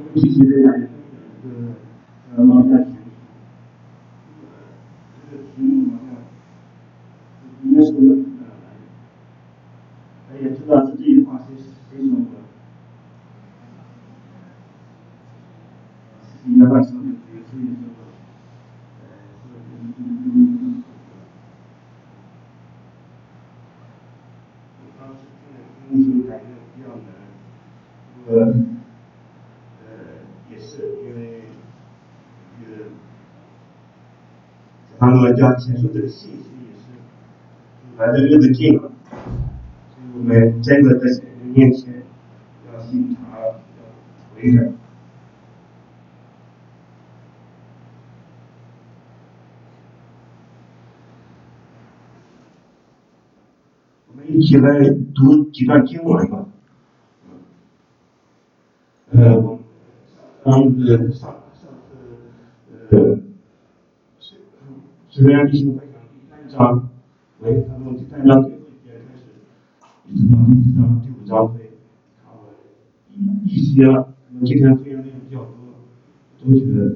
其实这样一个往下学，这个题目好像应该是大家也知道是这句话谁说的？是约翰说的，也是说的，当时听的时候感觉比较难，也是因为他们要接受这个信息也是来的日子近了，所以我们真的在神的面前要信他，要回转。我们一起来读几段经文吧。虽然弟兄分享第3章，从第3章最后一节开始，一直到第5章会，一些今天分享内容比较多，都觉得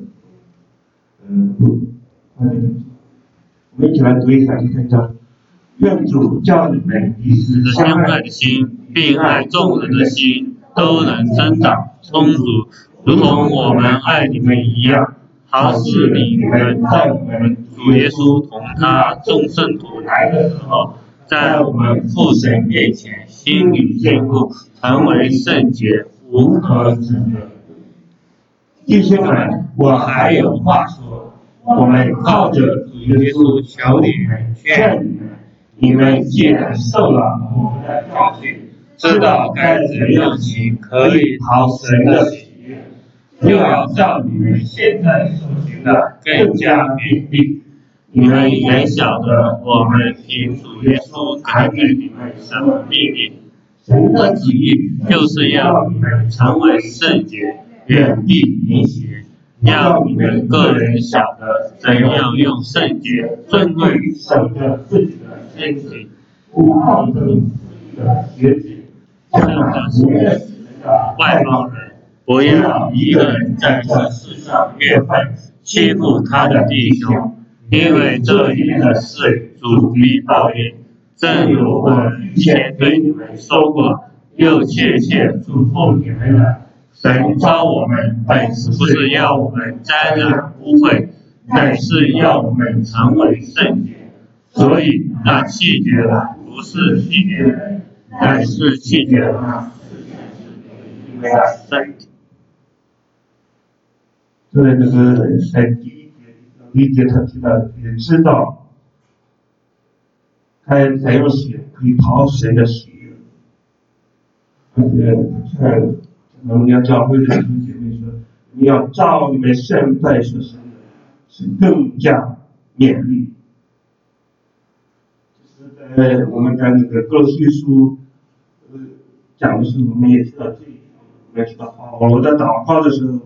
快点讲。我们一起来读一下第3章。愿主叫你们彼此相爱的心，并爱众人的心，都能增长充足，如同我们爱你们一样。好使你们在我们主耶稣同他众圣徒来的时候，在我们父神面前心里坚固，成为圣洁，无可指责。弟兄们，我还有话说，我们靠着主耶稣求你们劝你们。你们既然受了我们的教训，知道该怎样行可以讨神的喜悦，就要照你们现在所行的更加勉励。你们也晓得我们凭主耶稣赶给你们什么命令。神的旨意就是要你们成为圣洁，远避淫邪，要你们个人晓得怎样用圣洁尊贵守着自己的身体，不好憎自己的血气，像那不认识人的外邦人。不要一个人在这世上越份，欺负他的弟兄，因为这样的事主必报应。正如我以前对你们说过，又切切嘱咐你们了。神召我们本不是要我们沾染污秽，乃是要我们成为圣洁。所以那弃绝的不是弃绝人，乃是弃绝那因为身体。在这个在第一节他提到，也知道该怎样写可以讨神的喜悦。而且我们要教会的弟兄姐妹说，你要照你们现在所生的，是更加勉励。就是我们在那个歌罗西书讲的时候，我们也知道这一点，我们也知道保罗在祷告的时候，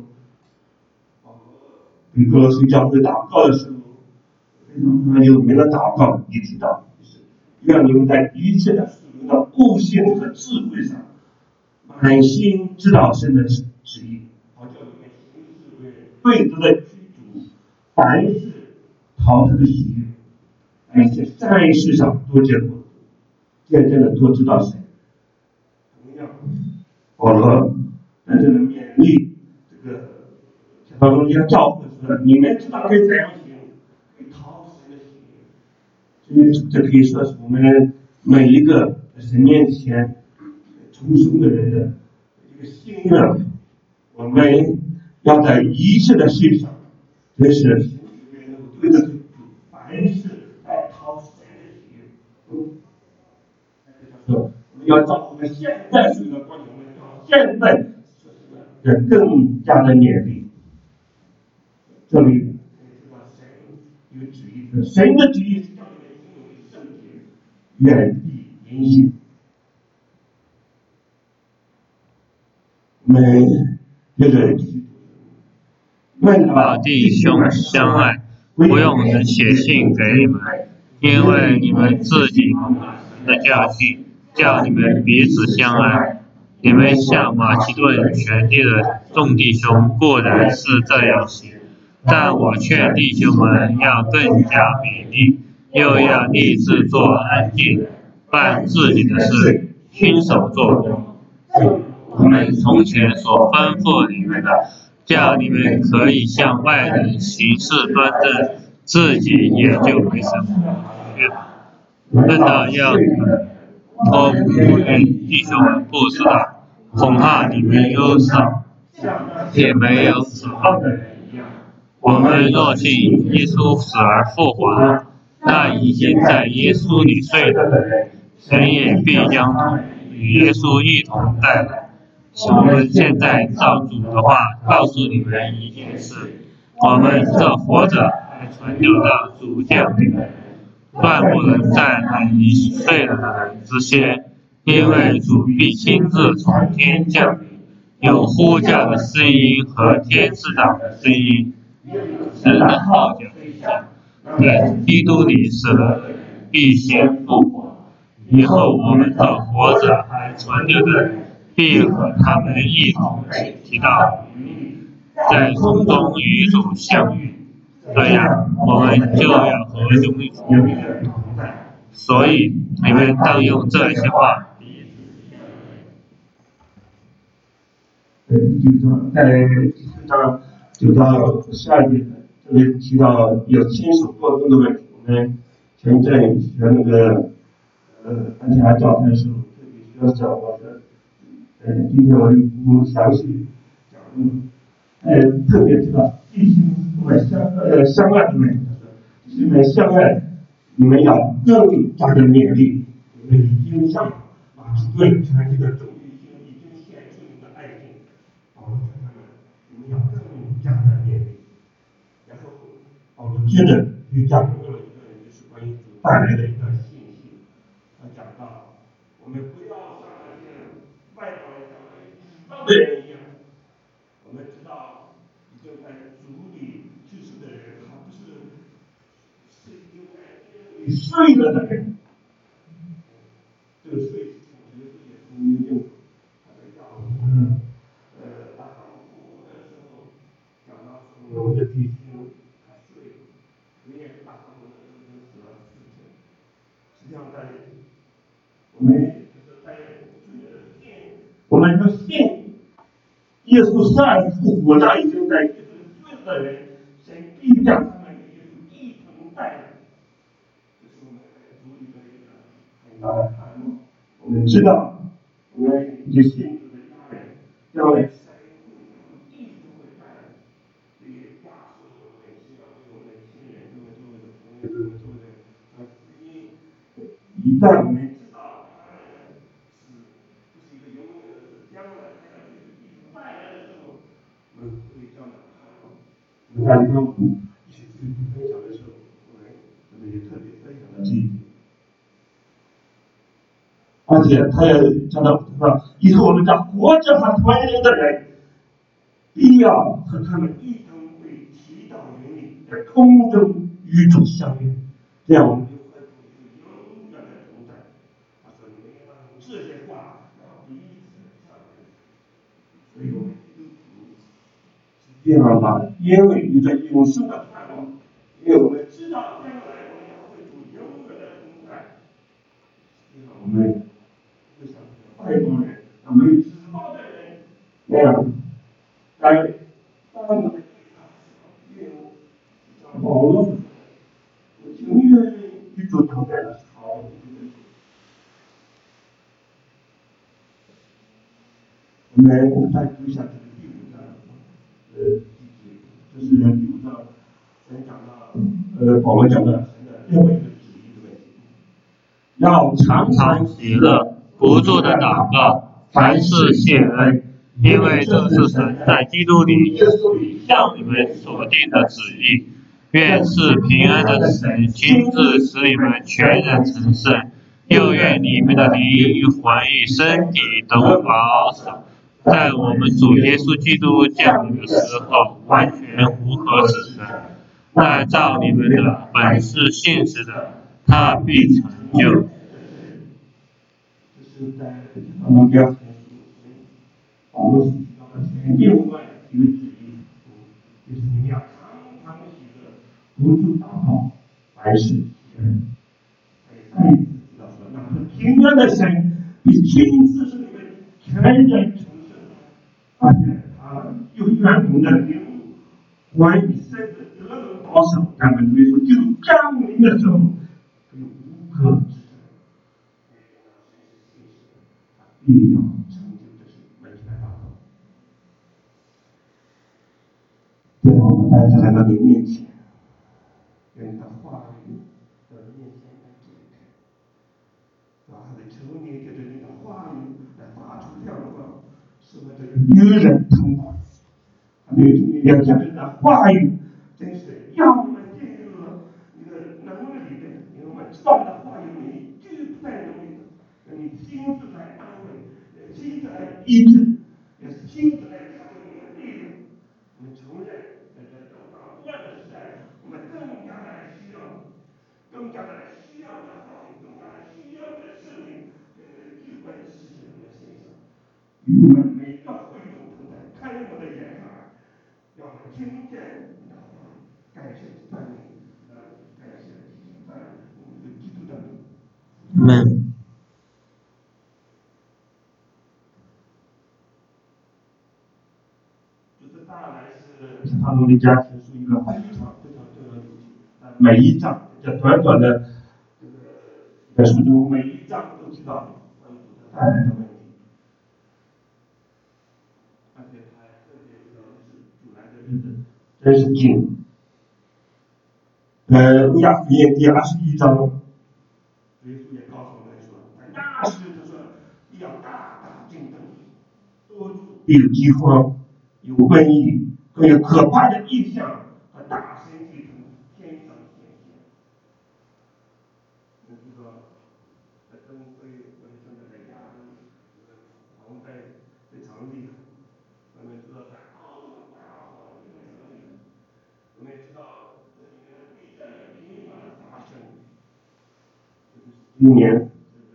给歌罗西教会祷告的时候，非常有名的祷告，你知道，就是愿你们在一切的属灵的悟性和智慧上，满心知道神的旨意，好叫你们行事为人对德的居主，凡事讨他的喜悦，而且在世上多结果，渐渐的多知道神。同样，保罗在这里勉励这个当中要教会说，你们知道该怎样行，可以讨神的喜悦。这可以说是我们每一个在神面前重生的人的一个心愿。我们要在一切的事上，这是能够对得住，凡事来讨神的喜悦。他说，我们要照我们现在属灵的光景，我们要现在更加的勉励。这里可以知道神有旨意，神的旨意是叫你们成为圣洁，远避淫行。我们接着继续读。 把弟兄相爱，不用人写信给你们，因为你们自己蒙了神的教训，叫你们彼此相爱。 你们像马其顿全地的众弟兄固然是这样行，但我劝弟兄们要更加勉励，又要立志做安静，办自己的事，亲手做。我们从前所吩咐你们的，叫你们可以向外人行事端正，自己也就没什么论到要你们托付于弟兄们不知道，恐怕你们忧伤，也没有指望的人一样。我们若信耶稣死而复活了，那已经在耶稣里睡了的人，神也必将同与耶稣一同带来。我们现在照主的话告诉你们一件事：我们这活着还存留到主降临，断不能在那已睡了的人之先，因为主必亲自从天降临，有呼叫的声音和天使长的声音，神的号角吹响，在基督里死了的人必先复活。以后我们这活着还存留的人，必和他们一同提到云里，在空中与主相遇。这样，我们就要和永远同在。所以，你们当用这些话。 在第4章9到12节，这边提到有亲手做工的问题。我们前阵学那个安提阿教派的时候，特别需要讲到的。今天我就不详细讲了。特别知道弟兄们相爱的问题，弟兄们相爱，你们要更加的勉励。你们已经向马其顿全体的众弟兄已经献出你的爱心，保罗劝他们，你们要更加的勉励。然后保罗接着又讲了一个就是关于主带来的一个信息。他讲到，我们不要像那些外邦人、像那些异邦的人一样。我们知道，已经在主里去世的人，他不是已经在天里睡了的人。这个睡是从耶稣也从约定，他在讲阿哈姆的时候，讲到我们的弟兄他睡了，因为阿哈姆的时候死了4天。实际上在我们就是在我们说信耶稣死而复活，那已经在耶稣睡的人，神必将他们与耶稣一同带来。这是我们在主里的一个很大的盼望。我们知道，我们以信主的家人，将来神一定会带来这些家属，我们需要对我们的亲人，对我们的朋友，对我们周围的福音。一旦我们知道他们不是一个永远的事，将来他要一同带来的时候，我们会这样的盼望。我们在跟我们一起去分享的时候，我们也特别分享了这一点。而且他也讲到说，以后我们这活着和团圆的人，必要和他们一同被提到云里，在空中与主相遇，这样我们就和主永远的同在。他说：“你们要让这些话要彼此相爱。”所以我们基督徒是这样的，因为有着永生的盼望，因为我们知道将来我们要和主永远的同在。我们就像外邦人，没有指望的人那样，在当我们的愿像保罗所说的，我情愿与主同在的时候，我们再读一下这个第5章这是第5章神讲到保罗讲的神的另外一个旨意的问题，要常常喜乐， 不住的祷告，凡事谢恩，因为这是神在基督里向你们所定的旨意。愿是平安的神亲自使你们全人成圣，又愿你们的灵与魂与身体都保守，在我们主耶稣基督降临的时候完全无可指责。但照你们的本是信实的，他必成就。 这是在我们不要成熟， 保罗是提到的另外一个旨意，就是你们要常常喜乐，不住祷告，凡事谢恩。再一次提到说，那平安的神必亲自使你们全然成圣，而且他又愿我们的灵关于神的得能保守，咱们所以说就降临的时候，有无可指责。必要成就这些问题来祷告。最后，我们再次来到你面前，愿你的话语的面前来解开，啊，来求你借着你的话语来发出亮光，使我这个愚人通达。你要将这个话语，真是让我们进入了你的能力里面，因为我们知道你的话语你拒不在能力的，你亲自来安慰，亲自来医治，也是亲自来赐给我们力量。我们承认，在这动荡不安的时代，我们更加的需要，更加的需要你的话语，更加的需要你的圣灵，聚会实现我们的现象，与我们每个会众同在，开我的眼耳，让我们听见你的话语，感谢赞美，感谢赞美我们的基督的名。 们。 就是当然是他努力家庭是一个非常非常重要的主题。每一章这短短的这个书中，每一章都提到关于主的带来的问题，而且他特别提到的是主来的日子真是近。路加福音第21章，耶稣也告诉我们说，在那时他说必要大大竞争，多处必有饥荒，有瘟疫，更有可怕的异象和大神迹从天上显现。你知道，在东非或者现在在亚洲，蝗灾非常厉害。我们知道在澳洲大火非常厉害。我们知道这里面的地震也频繁的发生。今年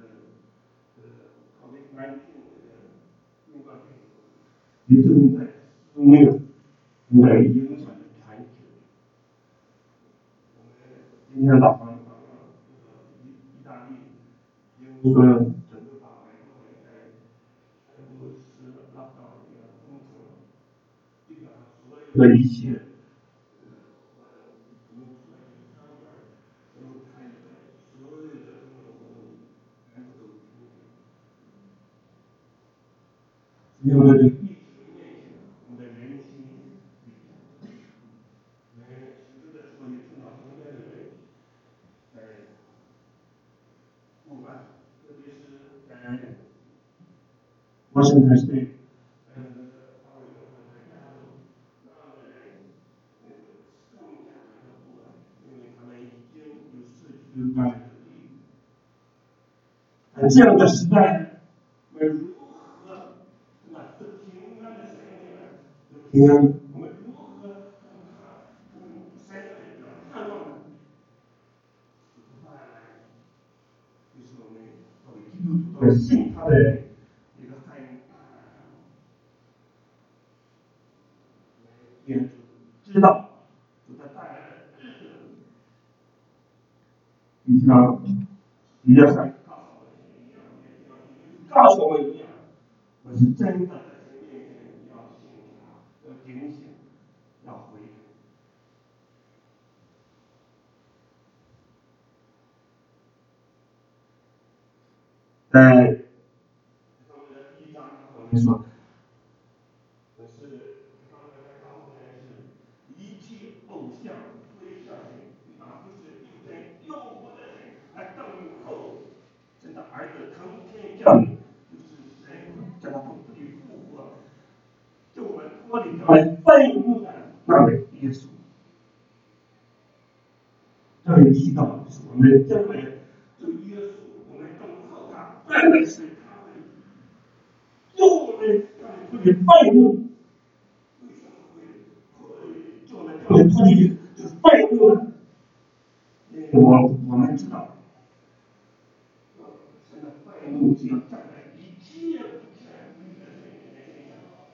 COVID-19新冠病毒也正在肆虐，正在影响着全球。我们今天早上意大利英国整个大美国也在全部是拉到一个封城，基本上所有的一切。因为这个疫情面前，我们的人心比较不同。我们实质的时候也碰到同样的问题，在不管，特别是在华盛顿市，大卫的亚洲，那样的人更加的不安，因为他们已经有失去感恩的力量。在这样的时代，我们如何那是平安的神明，平安，我们如何神来表盼望呢？当然，就是我们作为基督徒，作为信他的人，一个很也知道主他带来的日子，就像约翰告诉我们一样，我是真的在神面前要醒察，要警醒，要悔改。在第一章，我们说，我是刚才在告诉人是一切偶像非相信，那不是有人诱惑的人来等候神的儿子从天降临，就是神将他从死里复活，救我们脱离他愤怒的那位耶稣。这里提到的是我们将来就耶稣，我们等候他，再来是他会救我们脱离愤怒。为什么会救我们脱离这愤怒呢？因为我们知道，神的愤怒是要站在一切不偏不倚的人身上，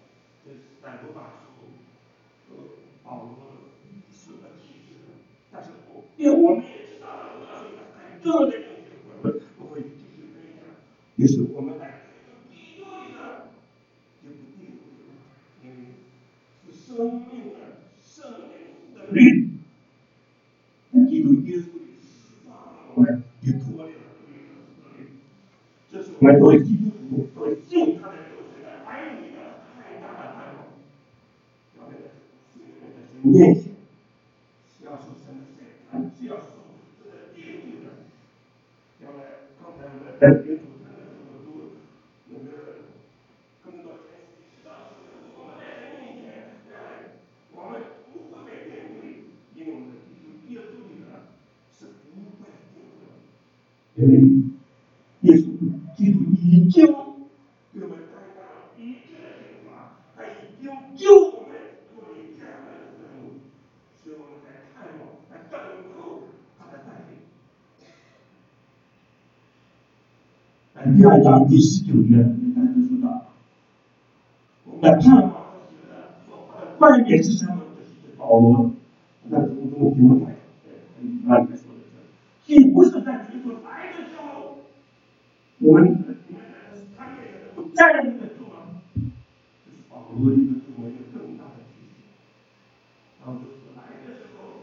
于是我们在基督里的就不定了，因为是生命的圣灵的律，在基督耶稣里释放了我们，就脱离了律的律。这是我们作为基督徒、作为信他的救赎的儿女的太大的盼望。要在神面前，是要受神的审判，是要受这个定罪的。要来，刚才我们在领主谈的时候都那个更多解释到，我们在神面前，我们不会被定罪，因为我们的基督耶稣里的是不被定罪的，因为耶稣基督已经给我们担当了一切的刑罚，他已经救我们脱离这样的生命，所以我们在盼望，在等候他的带领。在第2章第19节，大家都说到，我们的盼望的冠冕是什么？就是保罗在中提摩太那里说的，既不是在基督来的时候，我们他面前能站立得住吗？就是保罗一个给我们一个更大的提醒。然后就是来的时候，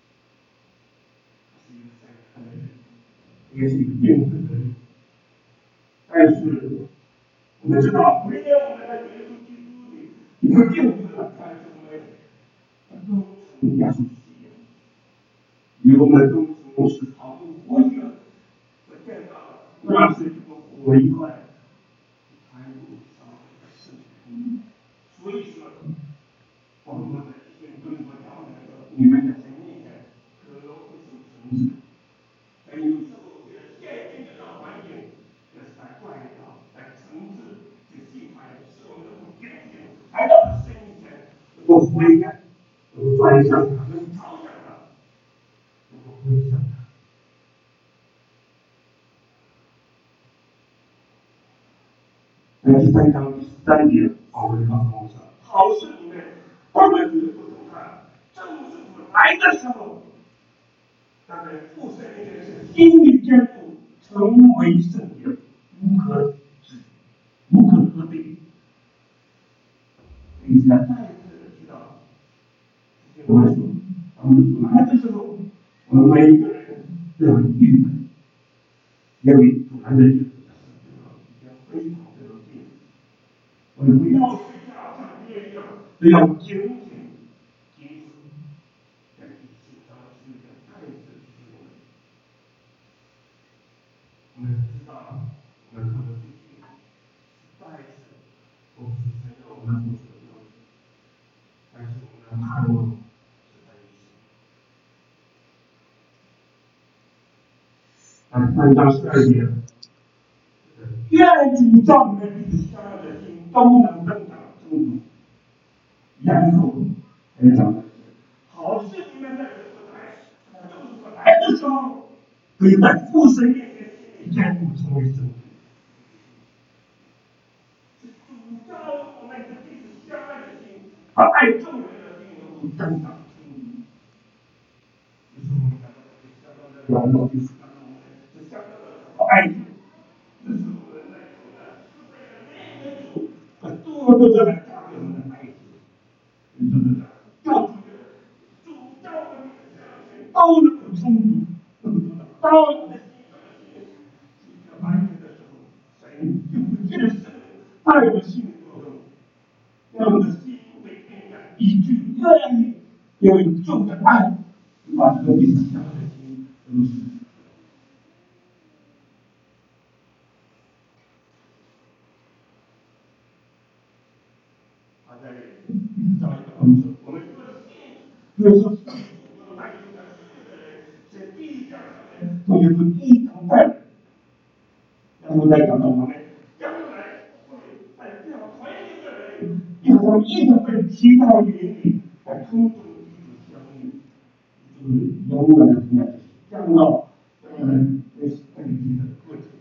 是一个审判的人，也是一个定罪的人。但是我们知道，每年我们在耶稣基督里一个定罪了，但是我们都从耶稣基督，与我们都从是毫无活力的，我见到那是一个火一块。所以说，我们在一些更多条件的，你们在神面前可能会受惩治，但有时候为了现今这个环境，也是在怪导、在惩治这个心态，使我们能够警醒，来到神面前能够悔改，能够转向他，能够朝向他，能够归向他。在第3章第13节，保罗告诉我们说：“好事里面，我们绝不动看，正是主来的时候，那在父神面前是心里坚固，成为圣洁，无可可比。”所以现在再一次的提到，我们说，当主来的时候，我们每一个人都要预备，因为主来的日子将非常非常近。我们不要睡觉，像别人一样，都要警醒，警醒，在第7章是一个再次提醒我们。我们知道，我们可能自己再一次不是神让我们所做的标准，但是我们的盼望是在于神。3章12节，愿主照你们彼此相爱的心都能增长充足。然后才讲的好事你们在这来，就是说来的时候，可以在父神面前心里坚固成为圣徒。是主教我们彼此相爱的心，而爱众人的心能够增长充足。就是我们讲到的相当的软弱，就是相当的是相当的爱主，这是我们在主的是为了人的主，多多的来加给我们的爱主。主教我们的相信都能够充足，当我们的心上的心是要完全的时候，神就会借着圣灵在我们心里作动，让我们的心被点燃，以致愿意因为主的爱，把这个彼此相爱的心都是。他在这样一个方式，我们说的信，就是说那有的信的人，在地上都有个一同在。然后再讲到我们将来会在这样团结的人，要他们一同被提到云里，在空中与主相遇，就是永远的同在，降到被地的个体。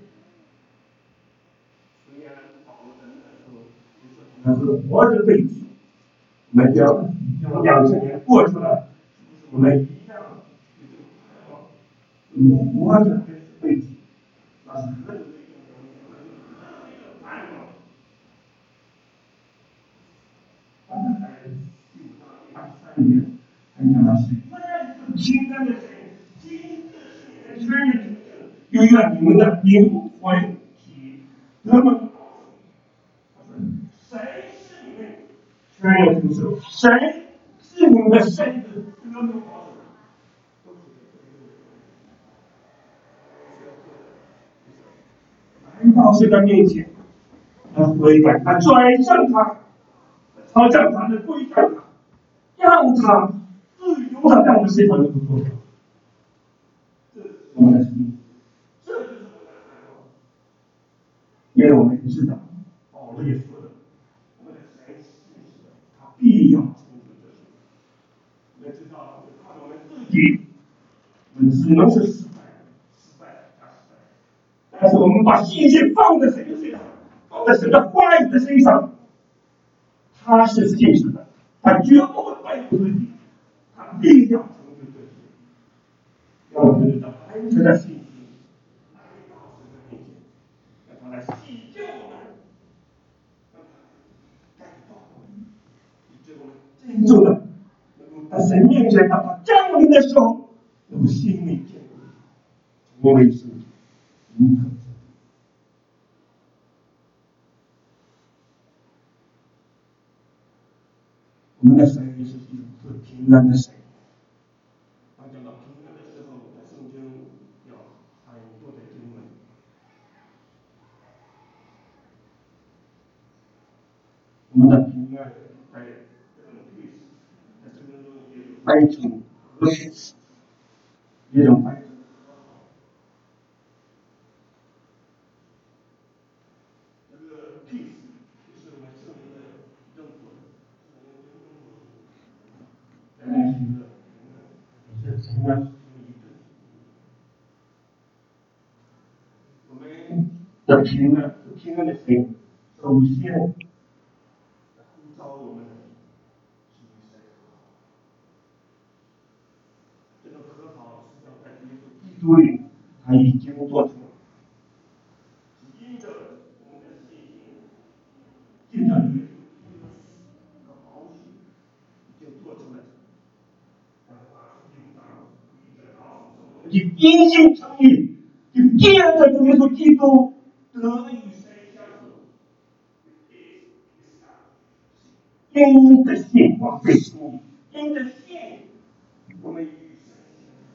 虽然保罗在那时候就说他们是活着被提，我们要用2000年过去了，是不是我们一样有这个盼望？活着被提，那是人类 3点，还讲到是万清单的神，今日是全人又愿你们的灵魂体得蒙谁是你们全人承受？谁是你们的身子得蒙保守？来到神的面前，他悔改，他转向他，朝向他的归向他，让他自由的在我们身上能够做到。这是我们的心，这就是我们的盼望。因为我们知道，保罗也说了，我们的神是的，他必要成就这事。我们知道，靠我们自己，我们只能是失败，失败加失败。但是我们把信心放在神的身上，放在神的话语的身上，他是信实的，他绝不会败自己，他必要成就这事。让我们知道完全的信心来到神的面前，让他来洗净我们，让他改造我们，以致我们真正的能够在神面前，当他降临的时候，能够心里坚固，成为是无可。我们的神也是一种是平安的神。当讲到平安的时候，在圣经有很多的经文。我们的平安在这种历史，在圣经中也有翻译成和谐，也有翻译成和好。这个 peace 就是我们圣灵的任果，在那是一个是平安是一个。我们的平安是平安的神，首先呼召我们的是与神和好。这种和好实际上在耶稣基督里，他已经做成了。因着我们的信心，借着耶稣基督的死和宝血，已经做成了。以因信称义，就借着主耶稣基督得与神相合。因着信，我们被称义；因着信，我们与神相合。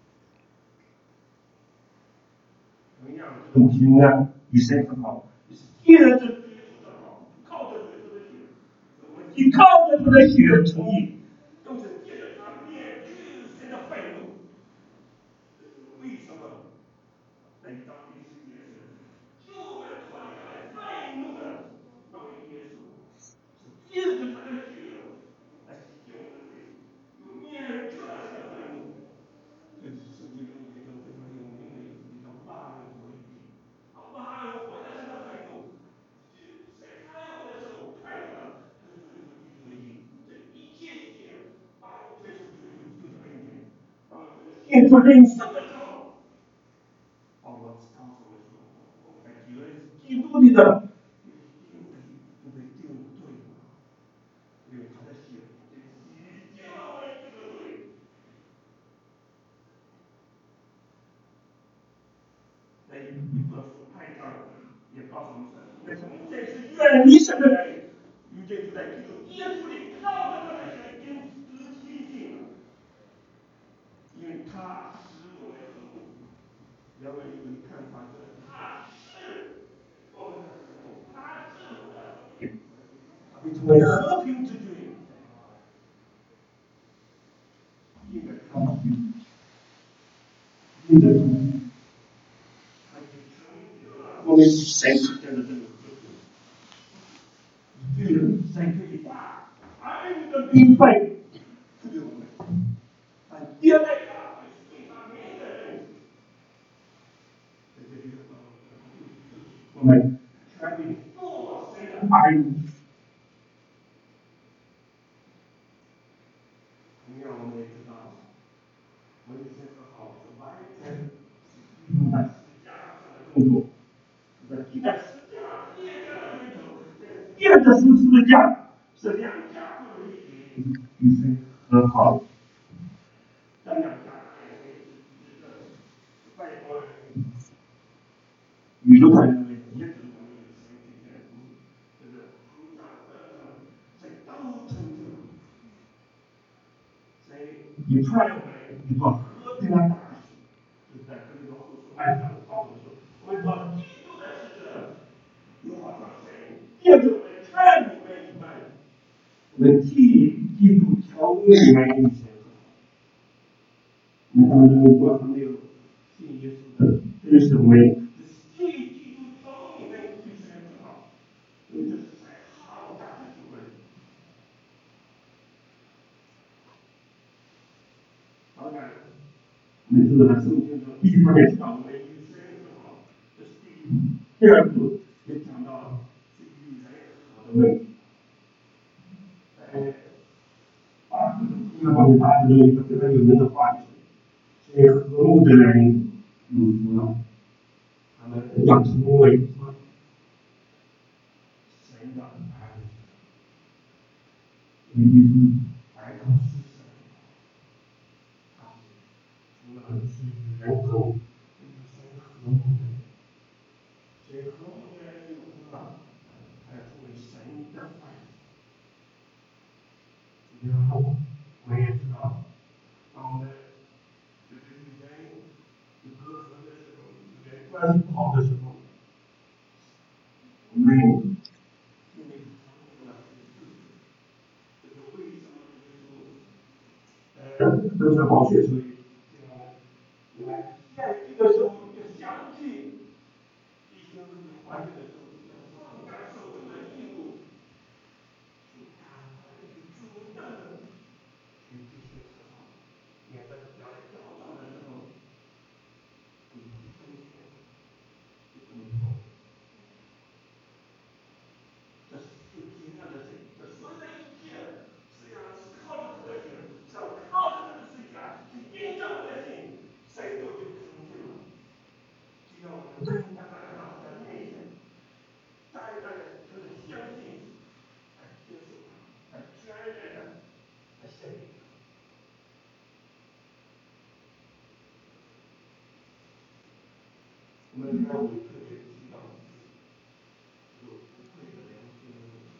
同样，这种平安与神和好，借着主耶稣的好，靠着耶稣的血，我们既靠着他的血称义，更是借着他免去神的愤怒。为什么？在当第10节时，就我们脱离他的愤怒的那位耶稣，是借着他的血来洗净我们的罪，又免去了神的愤怒。这是圣经中一个非常有名的一个叫万国语境。万国的神的愤怒，在开国的时候看见了他的主耶稣基督的义，这一切一切完全是主耶稣基督的恩典。当这个献出人生的时候，保罗告诉我们说，我们在基督里的就被定罪了，因为他的血洗净了我们这个罪。在一本书8章也告诉我们说，那是我们这是远离神的人，如今就在基督耶稣里靠着他的血因此亲近了，因为他使我们和睦。原文有一看法说，他是我们的和睦，他是我们的和平，他被称为和平之君。因着他的血，因着主，他已经成就了我们与神之间的这个和平。对了，神可以把爱的明白赐给我们，但接待他会对他名的人，在这里我们全力做神的儿女。同样，我们也知道，我们与神和好是完全是基督在十字架上的工作。在十字架列下的追求，借着十字架是两家合一，与神和好。当然，外国人宇宙上认为也只能有神体的，这个菩萨在都成就，在以创造来一座和平的大事，就是在跟着后书按上操作说，我们说基督的使者，有好像谁借着我们看你们一般，我们替基督调和你们一切。我们当中如果还没有信耶稣的，真是为替基督调和你们一切好，因为这是在浩大的救恩。当然，我们知道圣经中第一方面讲我们与神和好，这是第一步。第二步也讲到是与人和好的问题。8章有一个非常有名的话题，所以和睦的人有福了，他们要成为神的儿女。因为耶稣来到世上，他除了是与人和睦，与神和睦的人，所以和睦的人有福了，还要成为神的儿女。然后我们也知道，当我们就是与人有隔阂的时候，与人关系不好的时候，我们心里常常这个为什么都是好学生，因为在这个时候要想起弟兄怀孕的时候，要放开手中的义务，去赶快去主动的去继续思考，免得将来调整的时候，你风险就这么多。这是天上的神，这所有的一切，实际上是靠着他的心，是要靠着他的十字架去印证我的心，谁都就成就了。只要我们真的来到他的面前，单单的就是相信，来接受他，来全然的来献给他。我们应该为特别提到有不愧的良心的问题。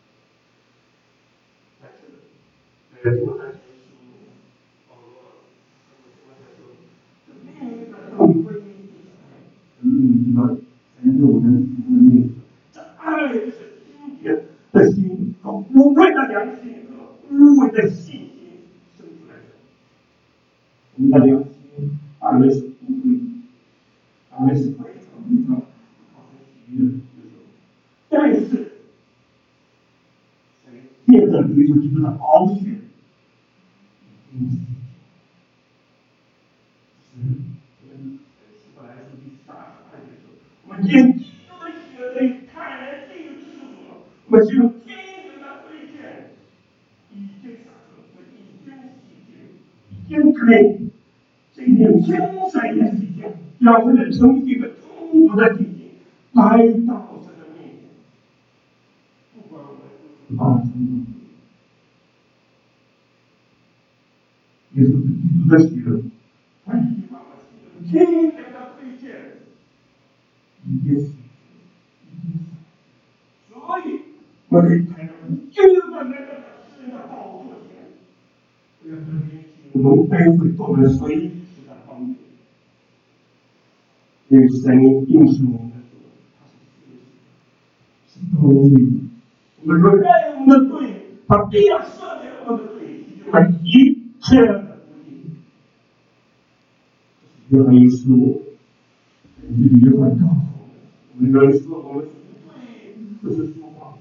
在这个提摩太前书，保罗跟提摩太说，这命令的正规就是爱，命令的神是我们主的命令。这爱是清洁的心和无愧的良心和无畏的信心生出来的。我们的良心爱的是无愧，爱的是非常非常讨人喜悦的时候，但是借着耶稣基督的宝血，已经洗净。我们希伯来书第32节说，我们因基督的血可以坦然进入救赎，我们进入天灵的推荐，已经撒种，我们已经洗净，已经可以进入清水的洗净，让我们的诚信和充足的信心来到神的面前，不管我们是发生什么。耶稣基督的血，他已经把我们天灵的推荐已经洗净，已经撒，所以我可以看到真的来到他神的宝座前，我要和你请龙飞会做我们随时的帮助。因为神应许我们的说，他是信实的，是公义的。我们说认我们的罪，他必要赦免我们的罪，洗净我们一切的不义。约翰一书，这里约翰告诉我们人说我们是罪，这是说谎。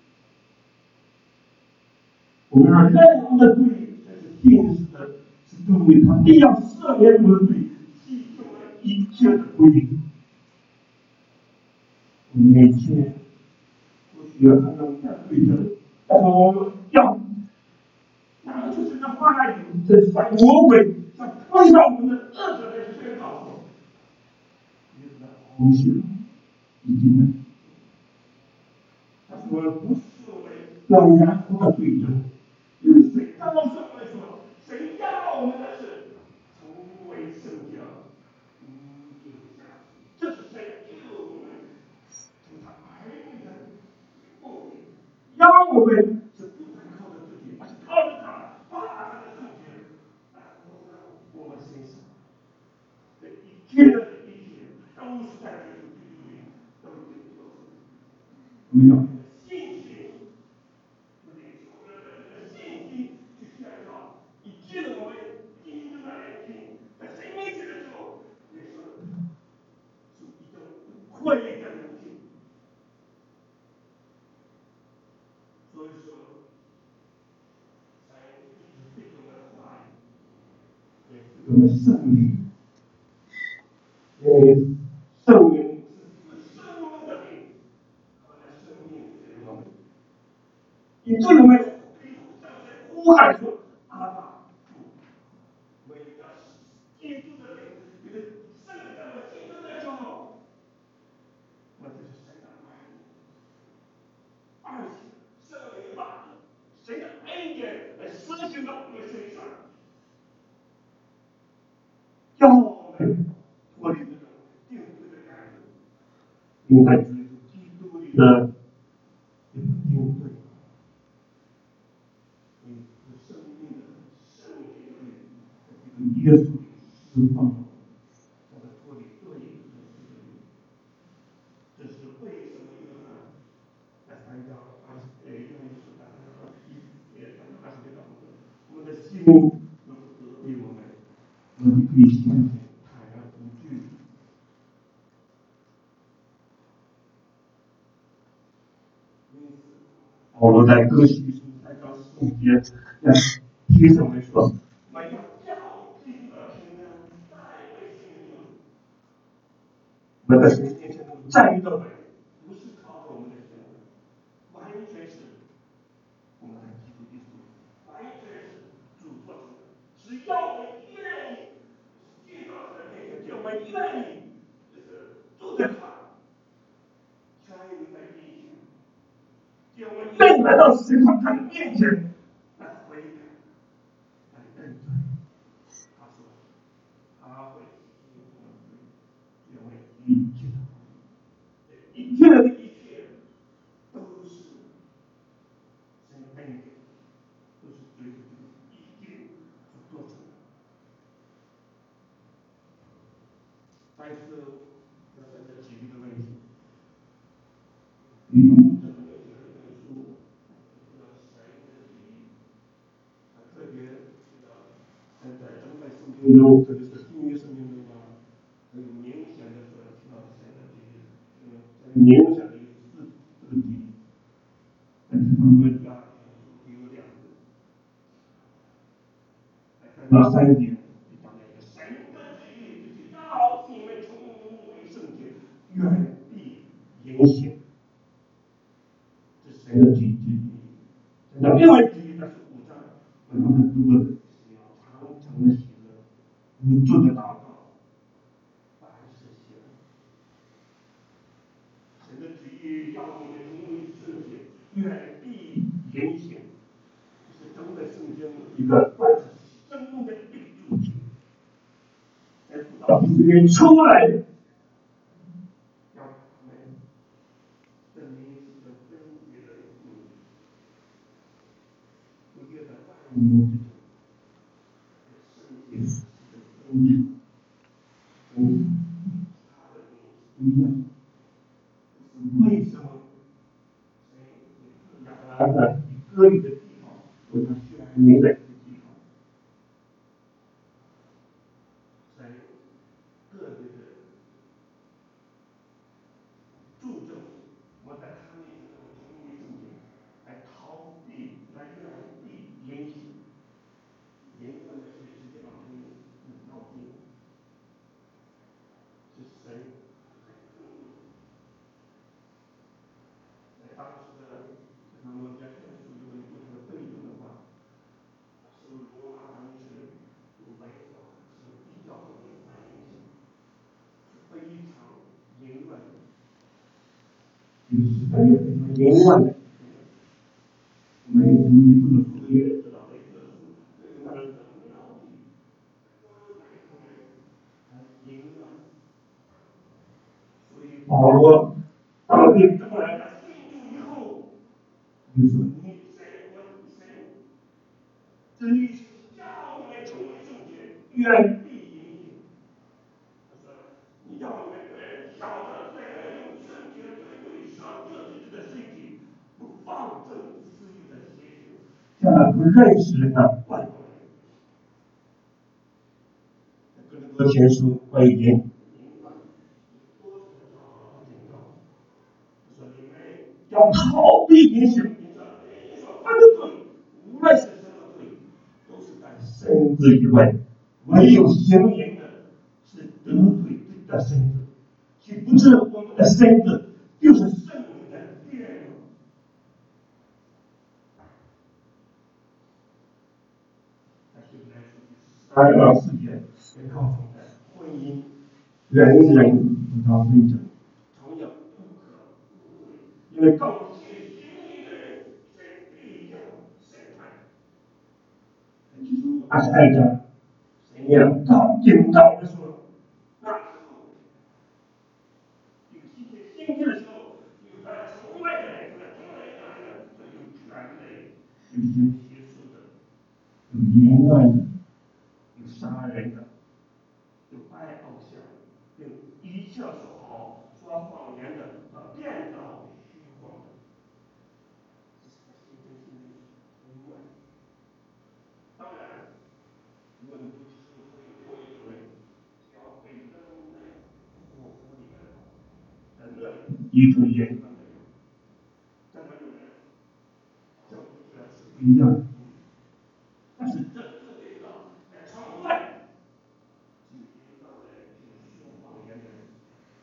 我们说认我们的罪，这是信实的，是公义，他必要赦免我们的罪，洗净我们一切的不义。我们每天都需要常常面对着要拿出这个话语，这向魔鬼、向推上我们的恶者来宣告说，耶稣的宝血已经来，他说不是为让人活的罪人，因为谁告诉我们说我们的是成为圣洁，无定下去。这是谁救我们？从他儿女的目的，要我们是不能靠着自己，而是靠着他，把他的圣洁来活在我们身上。这一切的一切都是在耶稣基督里都已经做成。我们要凭着信心，领受的信心去宣告，以致我们今日的年轻，在神面前的时候，也是一种无愧的人性。所以说，神对我们的话语，也是我们圣灵，因为圣灵是生命的灵，和那生命给我们，以致我们可以向神呼喊说：“阿爸父。”我们要记住的灵，这个圣灵在我们心中的时候，我就是神的儿女，而且圣灵把神的恩典来施行到我们身上，叫我们脱离这种定罪的感觉，应该追求基督里的这个定罪，生命的圣洁的这个耶稣释放，让他脱离罪恶的这个。这是为什么呢？在3章20节当中，我们的心能责备我们，我们可以相信坦然无惧。保罗在哥西书3章15节提醒我们说：“我们要教基督的平安在为心灵。”我们的神面前站立的稳，不是靠着我们的行为，完全是我们的基督耶稣，完全是主做成的。只要我们愿意进到他的面前，只要我们愿意住在他全能在面前，只要我们愿意来到神他的面前来悔改、来认罪，他说他会替我们罪，因为一切的一切的一切都是神的恩典，都是追求已经所做成的。但是要在这几个问题，这个问题很特殊，叫神的旨意，特别在整本圣经中，特别是新约圣经中啊，很明显的说提到神的旨意，很明显的这个旨意。但是他们只有2个。来看到3节，讲了一个神的旨意，就是要你们成为圣洁，远避淫行。这是神的旨意。那另外旨意呢是5章，我们读的是要常常的喜乐，不住的祷告，凡事谢恩。神的旨意要你们成为圣洁，远避淫行。这是整本圣经一个贯彻生命的一个主题。在辅导里面出来，让他们证明是个分别的不约的万民之中，圣洁是个分别，他的不一样。为什么亚伯拉罕以割礼的地方为他选民的地方？神个别的注重我在他面前的成为圣洁，来逃避、来远避淫行。淫乱的事实际上很闹心，是神很愤怒。在当时的他们在这个属于为国的背景的话，受罗马当时有违法，是比较有反影响，是非常淫乱的，就是非常淫乱的。我们不能说也知道这个那人很妙的， 你说谁至于叫你们成为圣洁，愿必引领。他说，你要你们对晓得怎样用圣洁的尊贵设自己的身体，不放纵私欲的邪情，像那不认识人的外国人。哥林多前书会言。要逃避影响，你所犯的罪，无论是什么罪，都是在身子以外。唯有行淫的，是得罪自己的身子。岂不知我们的身子就是圣灵的殿吗？12节也告诉我们，婚姻人不到内证，同样不可误会，因为告诫行淫的人，在必要审判。22章，神也警告的说，那时候有新天的时候，有在城外的人，在城内的人，有权类，有邪术的，有淫乱的，有杀人的，有拜偶像，有一切说好说谎言的，变造虚谎的。当然，如果你不接受福音做一个人，要被扔在火湖里面，在那里一种严格的人，在那里面，像这是不一样的。但是这一个在城外，就引导来说谎言的人，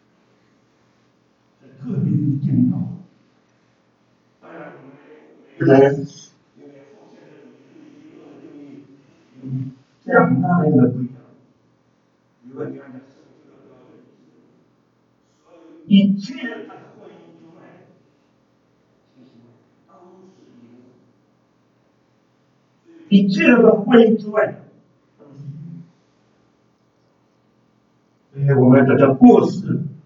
这特别警告。当然，我们每个人因为后现代主义对结论的定义有这样那样的不一样。如果你按照圣经的标准，所有一切在婚姻之外，其实都是淫乱。一切在婚姻之外都是淫乱。所以我们在这过世，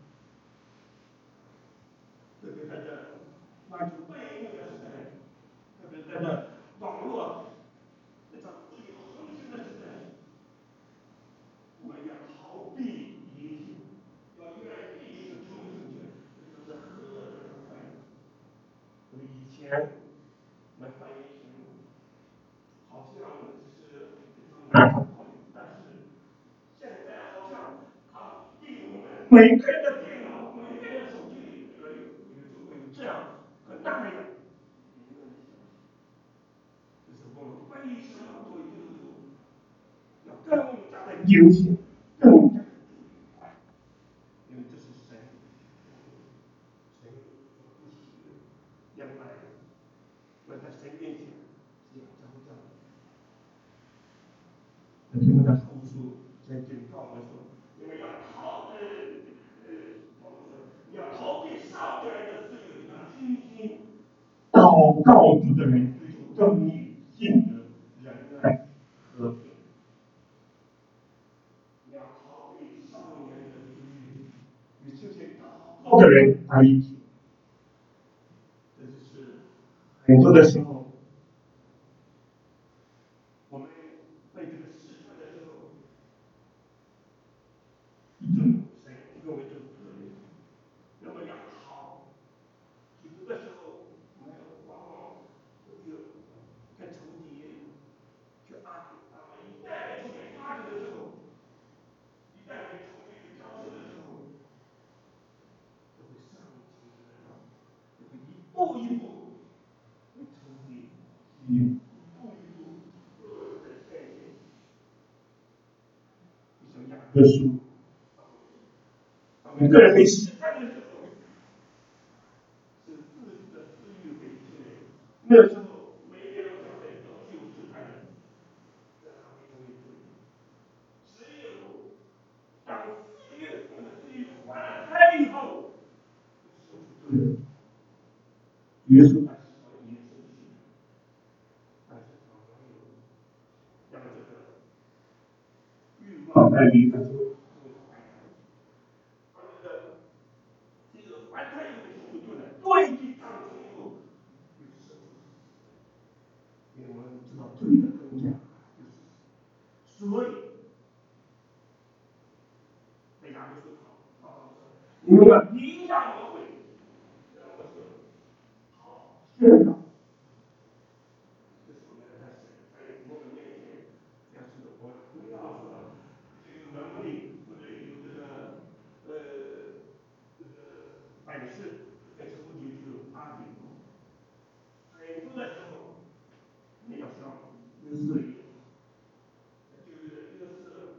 特别在这关注背面的时代，特别在这网络在这自由横行的时代，我们要逃避淫行，要远离淫行，成为圣洁，这是何等的快乐！我们以前我们犯淫行，好像只是非常难考虑，但是现在好像他利用我们每个人的电脑、每个人的手机里，就会有这样和那样淫乱的消息。就是我们为什么作为基督徒要更加的警醒，更加的注意，因为这是神所不喜悦，将来我在神面前是要交账的。在这个后书在警告我们说，你们要你要逃避少年人的私欲，要虚心祷告主的人，追求正义、信德、仁爱、和平。你要逃避少年人的私欲，与这些祷告的人在一起。这就是很多的时候，我们被这个试探的时候，一种神认为这个责任，那么要逃。有的时候，我们往往就跟仇敌去暗，一旦跟仇敌发生的时候，一旦跟仇敌去交手的时候，就会上情的，就会一步一步跟仇敌一步一步恶的陷阱。就像雅各书，每个人被试探的时候，是自己的私欲为敌人。那时候，每个人教会都是有试探的，在哪里都有罪。只有当私欲我们的私欲还开以后，说出罪。耶稣把希望也是试探，但是他没有让这个欲望在里面就怀胎。而这个怀胎以后就出罪了，对地上以后就射出因为要影响魔鬼，然后说好宣告，这是我们在魔鬼面前要说的，我不要说这个能力，或者有这个本事，但是我就阿炳，很多的时候你要像约瑟一样，就是约瑟。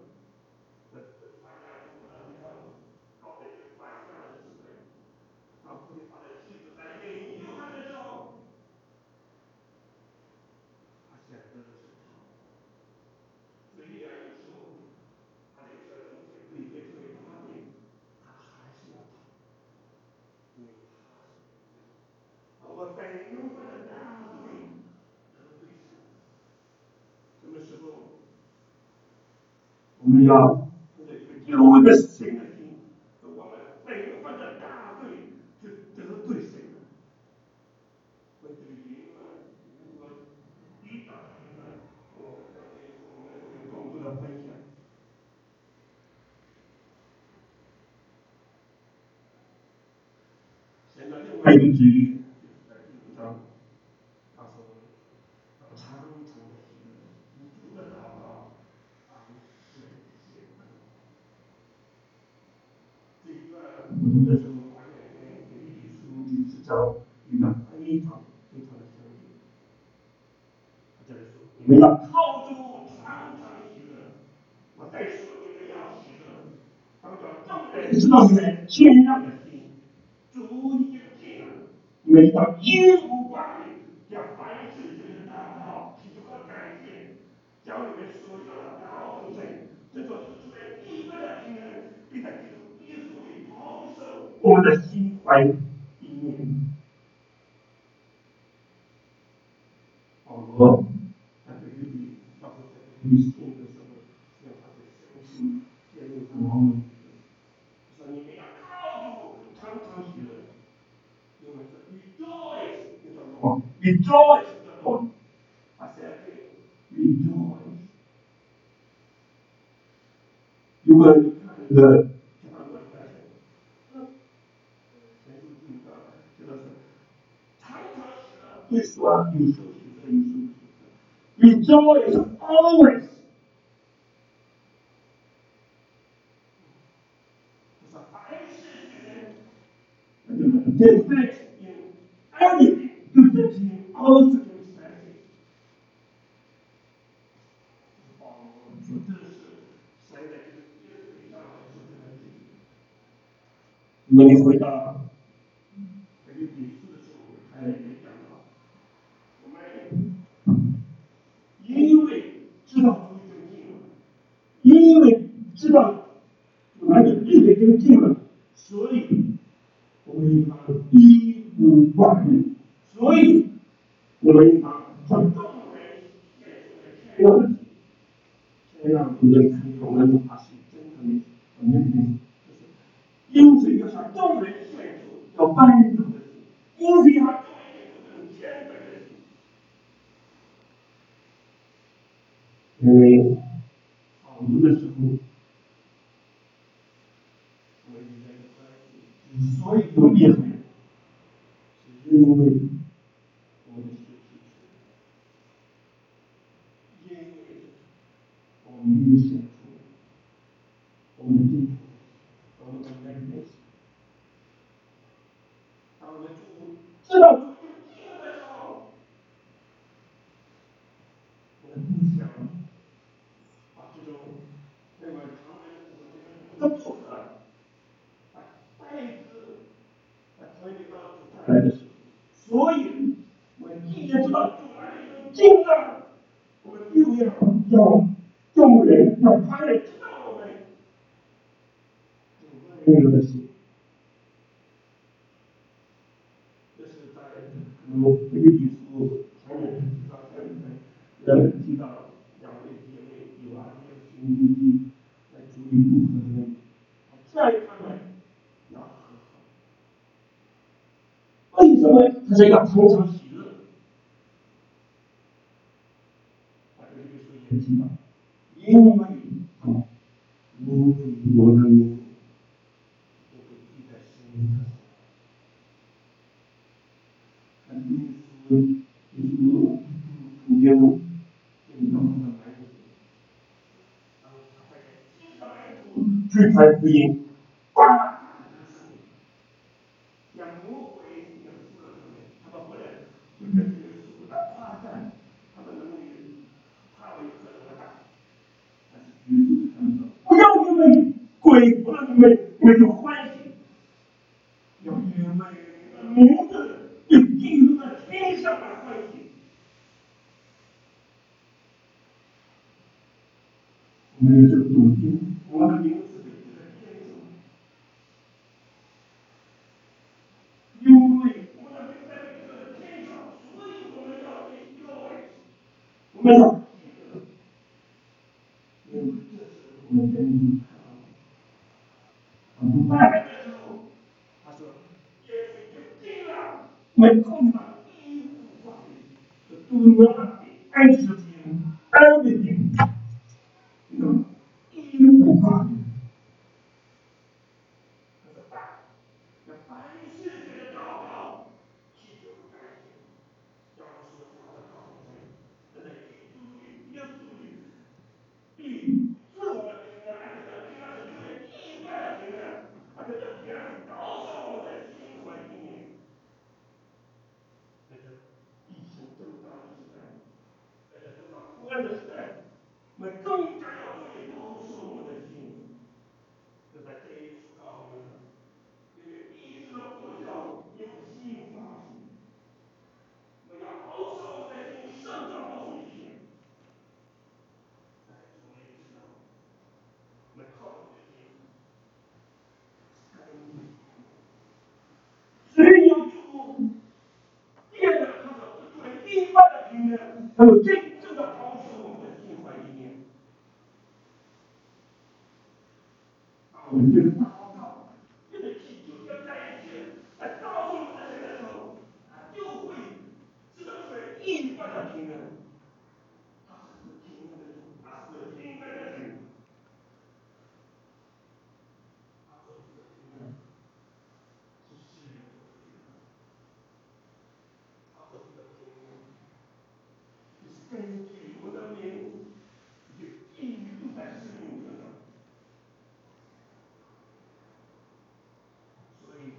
我在用我的大腿得罪神，什么时候我们要有的神的心，我们在用我的大腿就得罪神了。我这个原因呢，我一打开呢，我们有更多的分享。神的另外一个旨意，在第5章，他说。常常的喜乐，你主的祷告，是显明。这一段我读的时候，发现跟腓立比书第4章一段非常的相近。他这里说，你们要靠主常常喜乐。我再说，你们要喜乐，当叫众人知道你们谦让的心，主已经尽了。你们要一无挂虑，要凡事借着祷告、祈求和感谢，将你们所要的告诉神，这就是主人一个的平安，并在基督耶稣里保守我们的心怀意念。保罗在腓立比，到时候在腓立比信的时候，让他的相信陷入在盲目。说你们要靠主常常喜乐。因为是 rejoice in the Lord, rejoice in the Lord. I said again, rejoice. 如果你看这个其他国家的，全书记的，这个是常常喜乐，会说有时候喜乐，有时候不喜乐。Rejoice always. 就是凡事谢恩，那就是 give thanks in everything, do thanks in all circumstances. 说这是神在这个耶稣上所做的事情。那么你回到腓立比书的时候，他也讲到，我们因为知道主已经尽了，因为知道主来的日子已经近了，所以我们应当一无挂虑，所以我们应当向众人显出的谦让的心。谦让不能看见我们的发心真诚的面对，因此要向众人显出要宽容的心，因此要众人显出这种谦卑的心。因为好多的时候，我们人的关系之所以有裂痕，是因为我们的失去，因为我们没有显出我们的真诚，我们的真诚。当我们主知道主已经尽了的时候，我们不想把这种认为常人我们的不可带子推理到主来的时候，所以我们既然知道主来已经尽了，我们就要众人要他人知道我们有温柔的心。这是在可能腓立比书前面提到提到两位姐妹有啊没有寻根基在主里不和的问题，劝他们要和好。为什么他是要常常喜乐？他这里说也提到，因为我的名不会记在去传福音，让魔鬼也服了他们，他们不能就跟这个属的夸赞，他们的牧人，他们有可能的大，但是耶稣他们说，不要因为鬼服了你们就欢喜，要因为你的名字就进入了天上的欢喜。我们就笃定我们的名字被记在天上，因为我们的名字被记在天上，所以我们要 rejoice， 我们要记得，因为这是我们真正看到的。大概的时候，他说，耶稣已经定了，没空把衣服换回，do not be anxious in everything， 衣服换回。凡事借着祷告、祈求、感谢，要说他的好处，在耶稣里，必自我的平安，而且这平安是出于意外的平安，而且这平安是保守我们的心怀意念，在这一生正当的时代，在这正当苦难的时代，我们更加要注意保守我们的心，就在这一处告诉我们。因为医治了我们要用心发心，我们要保守我们的心，胜过保守一切。但是我们也知道，我们靠我们的心，只有主借着他的不对意外的平安，能够真正的保守我们的心怀意念。我们这个祷告，这个祈求，这感谢，来告诉我们的神的时候，他就会使得出来意外的平安。他是平安的主，他是平安的神。他所赐的平安是世人所不知的。他所赐的平安是根据我们的名，就印在生命中的。所以，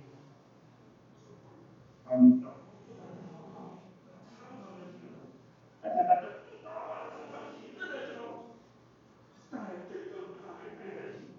当你祷告出来的祷告，常常的时候，而且在这不祷告的常常喜乐的时候，带着他很安的心。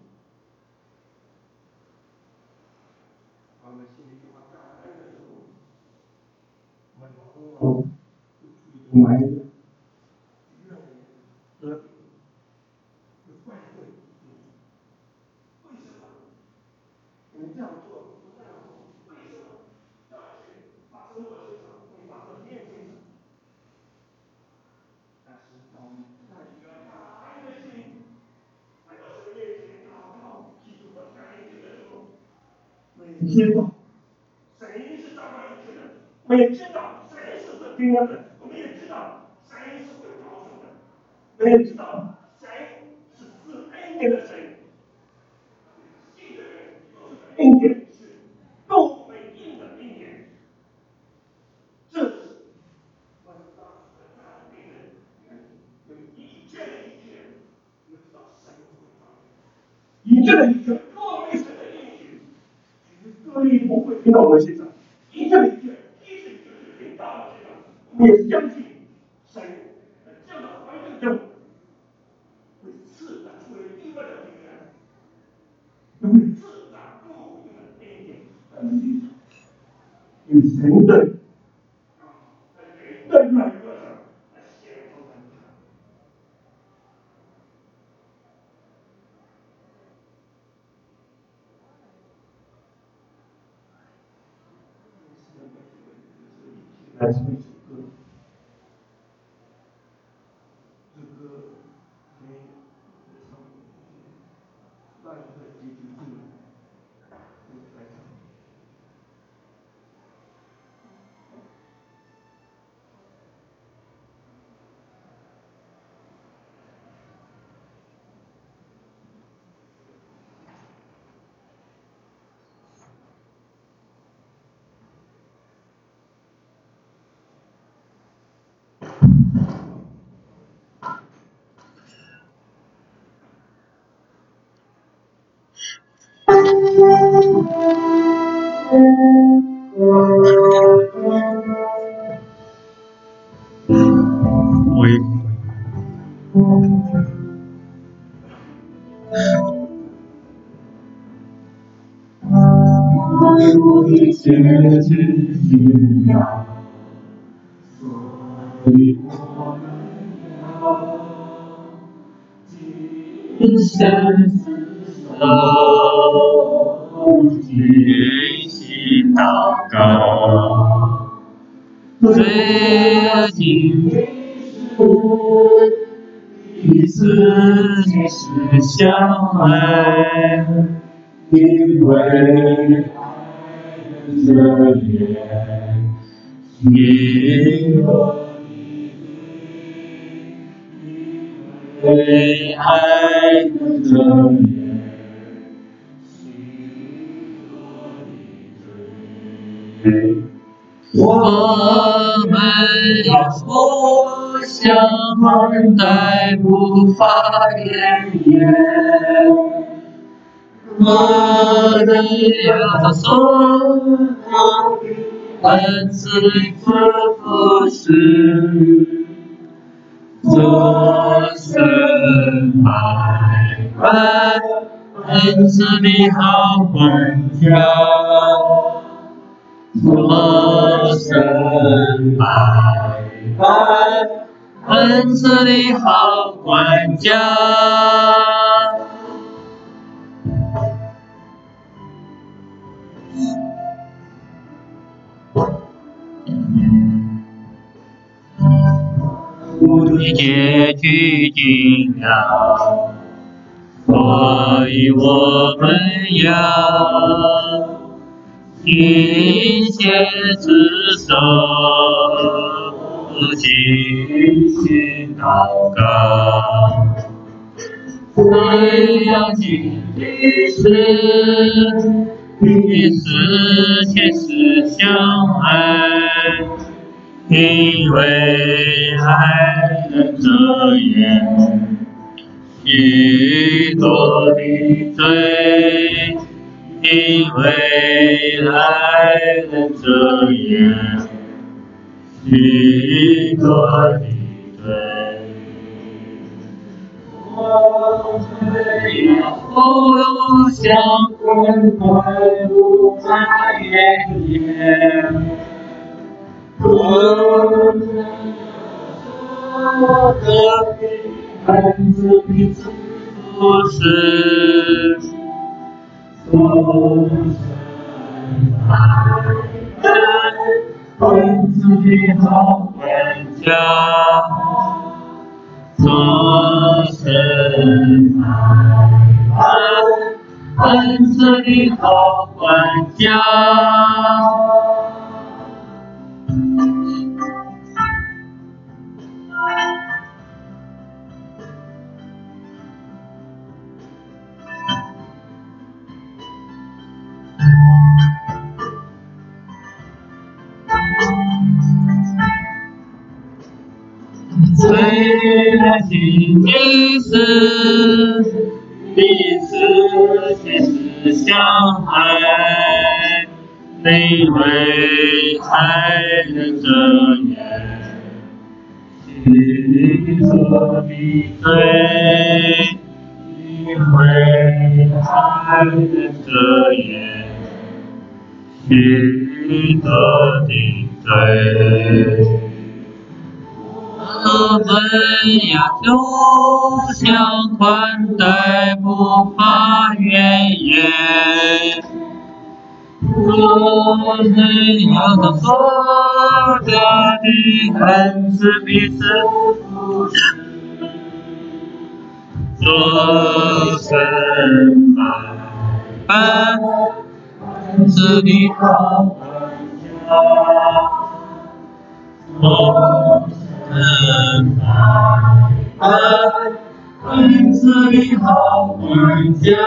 当我们心里充满感恩的时候，我们往往就处于埋怨、怨言、得病、怪罪。为什么？你这样做不那样做？为什么？这事发生我身上，会发生别人身上。但是当我们带着一个感恩的心来到神面前祷告、祈求和感谢的时候，我们也知道神是掌管一切的，我们也知道神是最平安的，我们也知道神是会保守的，我们也知道神是赐恩典的神。信的人有这个恩典是够为应的恩典，这是我们当时的赞美的原因。有一切的一切，我们知道神会发生，一切的一切都为神的应许，绝对不会临到我们身上。一切的一切，即使就是临到我们身上，我们也相信神在这样的环境中会赐他出于意外的平安。会自然不一的恩典在我们身上，有神的在人的软弱上来显出来。来唱一首歌，这歌没唱，那一个结局进来唱。 只需要，所以我们要谨慎自守，尽心祷告。最近彼此皆是相爱，因为爱的脸，因为爱的脸，我们要互相款待，不发怨言。我们要做恩赐的服侍，做神百般恩赐的好管家。做神百般恩赐的好管家。结局紧要，所以我们要一切自守，尽心祷告。最要紧的是彼此切实相爱，因为爱能遮掩许多的罪，因为爱能遮掩许多的罪。我们要互相关怀，不发怨言。我们要和平安子彼此服侍，做神百般恩赐的好管家。做神百般恩赐的好管家。最爱紧的是彼此切实相爱，因为爱能遮掩许多的罪，因为爱能遮掩许多的罪。我们要互相款待，不发怨言。我们要当所得的恩赐彼此服侍，做神百般恩赐的好管家。做神百般恩赐的好管家。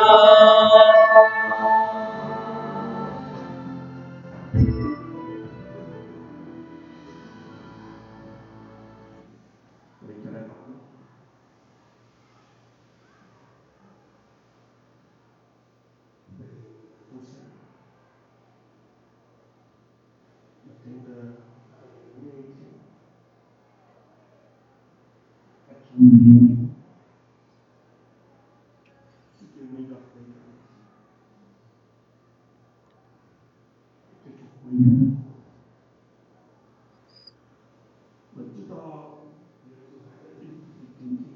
道耶稣还在地今天，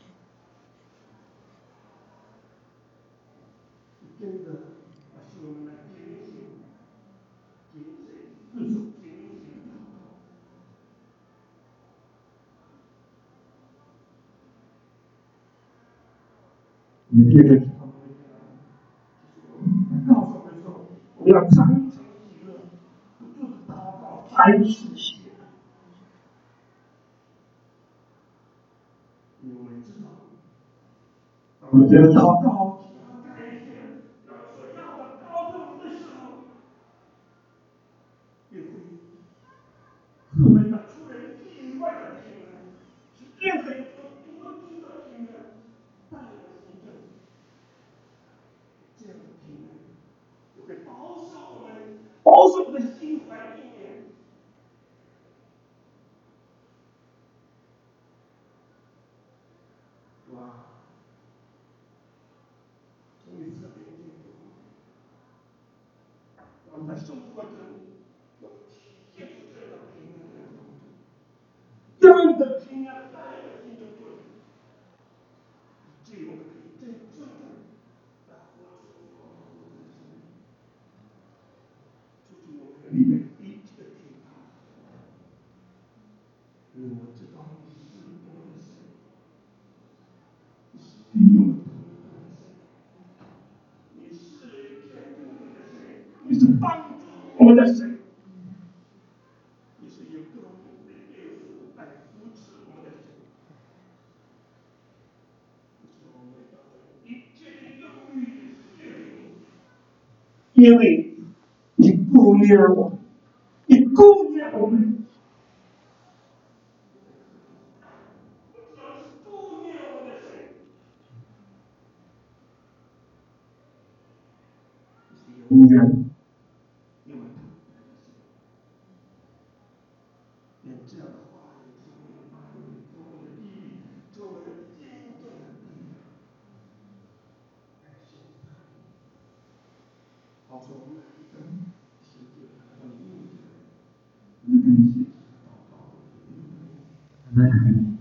真的使我们来警醒、警醒、自主、警醒祷告。也借着他们告诉我们说，我们要常常喜乐，不住的祷告，凡事谢。因为我们知道，当我们这个祷告，感谢，要所要的高度你的时候，也会赐我们出人意外的平安，是任何一个得知的平安，带来新政。这样的平安，就会保守我们，保守我们的心怀意念。哇！从你侧边进步，让我们在生活中能体现出这样的平安来帮助。这样的平安带来新的作用，这样我们可以真正的来活出我们的生命，出去我们里面一切的平安。因为我知道你是我的神，你是利用的神，你是眷顾我们的神，你是帮助我们的神，你是有各种的约束来扶持我们的神。我们要在一切的忧虑血淋，因为你顾念我们，你顾念我们，我知道是顾念我们的神，是永远因为他的神。愿这样的话语成为我们安慰，成为我们的毅力，成为我们的坚定的力量。感谢上帝，好说我们每一个世界和你的，感谢祷告。 阿门。